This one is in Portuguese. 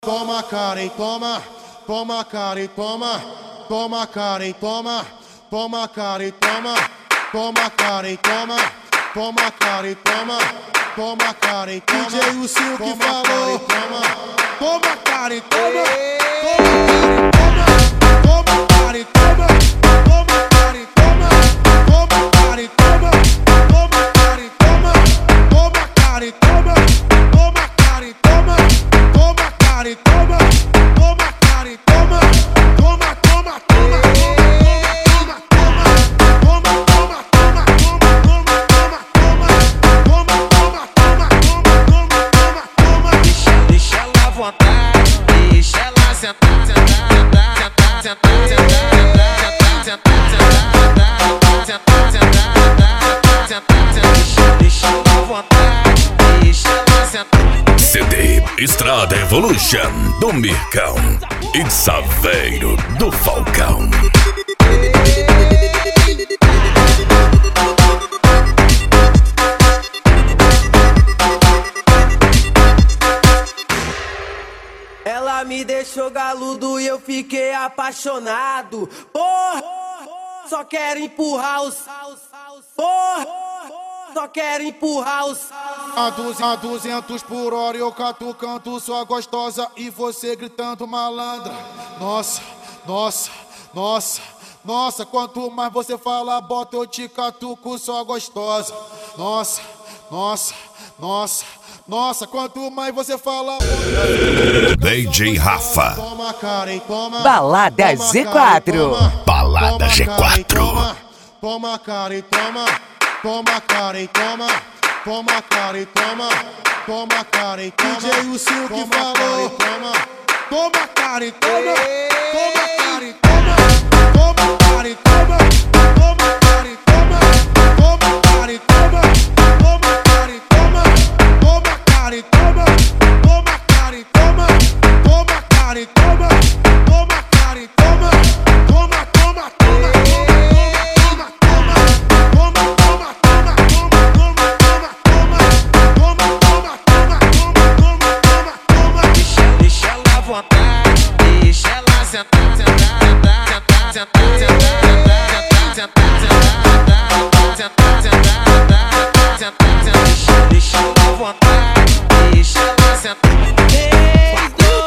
Toma cara e toma, toma cara e toma, toma cara e toma, toma cara e toma, toma cara e toma, toma cara e toma, toma cara e toma. DJ o Silk falou, toma cara e toma, toma cara e toma, toma cara e toma, toma cara e toma, toma cara e toma, toma cara e toma, toma cara e toma, toma cara e toma, toma cara e toma, toma, toma, toma, toma, toma, toma, toma, toma, toma, toma, Deixa ela à vontade, deixa ela sentar, sentar, sentar, sentar, sentar, sentar, sentar, sentar, deixa ela à vontade, deixa ela sentar. CD Estrada Evolution do Mircão e Saveiro do Falcão. Ela me deixou galudo e eu fiquei apaixonado. Porra, só quero empurrar os. Porra, só quero empurrar os. A 200 por hora eu catucando sua gostosa e você gritando malandra. Nossa, nossa, nossa, nossa, quanto mais você fala, bota eu te catuco sua gostosa. Nossa, nossa, nossa, nossa, quanto mais você fala, DJ Rafa. toma cara e toma. Balada G4. Balada G4. Toma cara e toma. Toma cara e toma. Toma cara e toma. Toma cara e toma. DJ o Silk falou. Toma cara e toma. Toma cara e toma. Toma cara e toma. Toma cara e toma. Toma cara e toma. Toma cara e toma. Toma cara e toma. Toma cara e toma. Toma cara e toma. Toma cara e toma. Toma, toma, toma. Deixa ela à vontade, deixa ela sentar, sentar, sentar, sentar, sentar, sentar, sentar, sentar, sentar, deixa ela à vontade, deixa ela sentar. 3, 2,